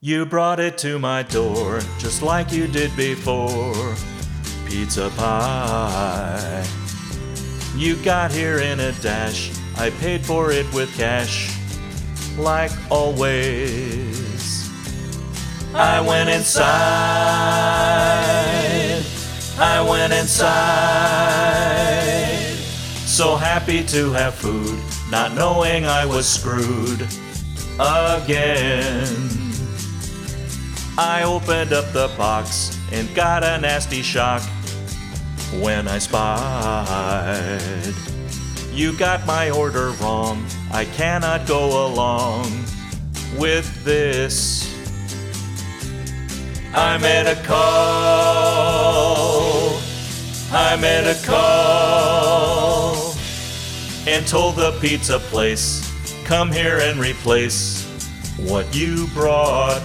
You brought it to my door, just like you did before. Pizza pie. You got here in a dash, I paid for it with cash, like always. I went inside, so happy to have food, not knowing I was screwed again. I opened up the box and got a nasty shock when I spied you got my order wrong. I cannot go along with this. I made a call and told the pizza place, come here and replace what you brought.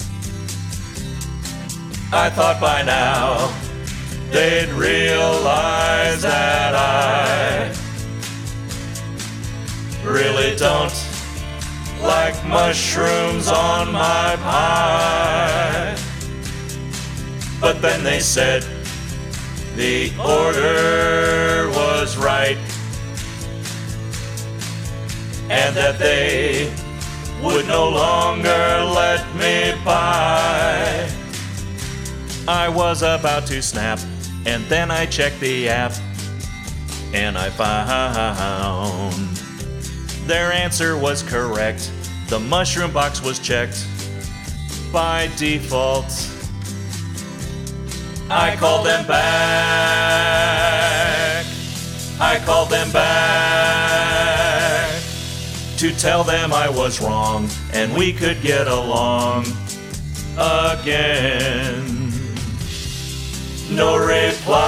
I thought by now they'd realize that I really don't like mushrooms on my pie. But then they said the order was right, and that they would no longer let me buy. I was about to snap, and then I checked the app, and I found their answer was correct. The mushroom box was checked by default. I called them back to tell them I was wrong and we could get along again. No reply.